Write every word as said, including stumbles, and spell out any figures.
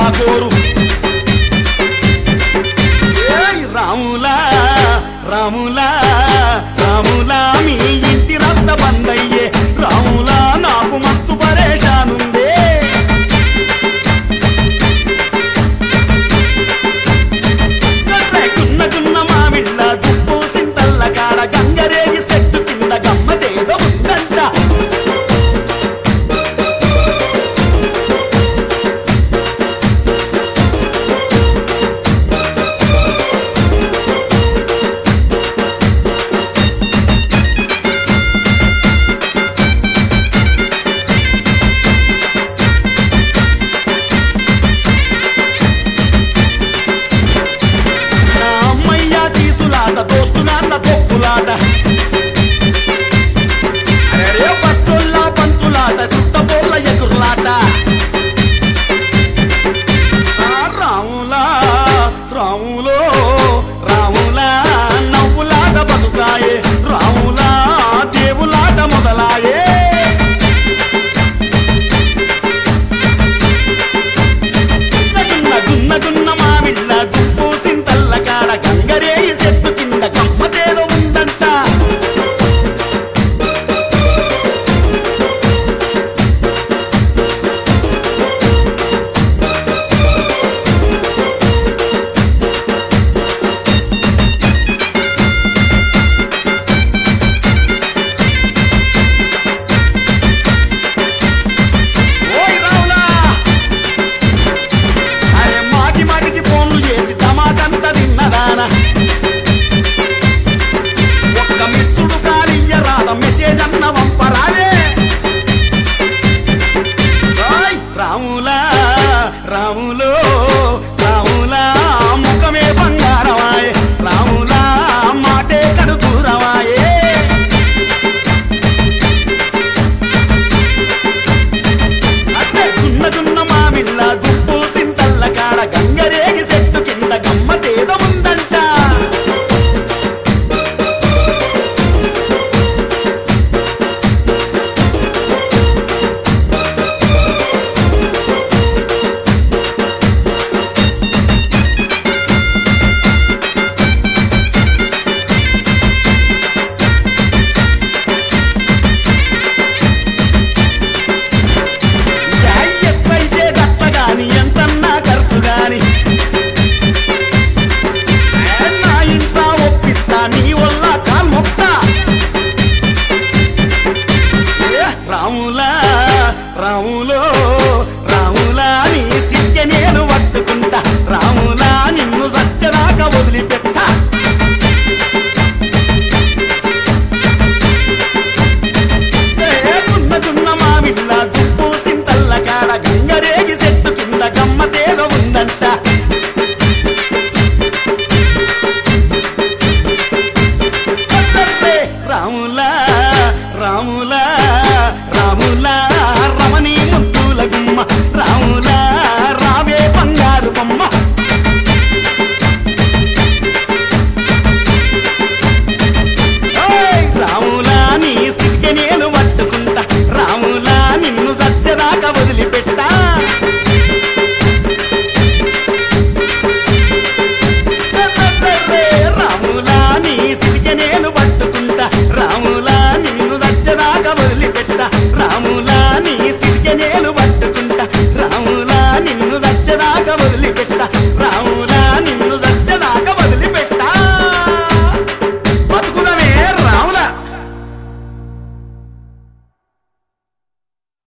కోరు రాములా రాములా రాములా మీ ఇంటి రస్త బందయ్యే రాములా నాకు మస్తు పరేషానుందే గున్న గున్న మామిళ్ళ గుప్పు సింతల్ల కాడ గంగరేగి సెట్టు కింద గమ్మతేదో ఉందంట దోస్తులాట తొక్కులాట అరే బస్తుల్లా పంతులాట సుట్టబోళ్ళ ఎదురులాట రాములా రాములో రాములా నవ్వులాట బతుకాయే రాములా దేవులాట మొదలాయే గున్న గున్న గున్న మామిళ్ళ గుప్పు సింతల్ల కాడ గంగరేయి సెట్టు కింద గమ్మతేదో ఉందంట ఓయ్ రావులా అరే మాటి మాటికి ఫోన్లు చేసి తమాకంత తిన్నదానా ఒక్క మిస్సుడు కాలియ్య రాద మెసేజ్ అన్న వంపరాదే రాములా రాములో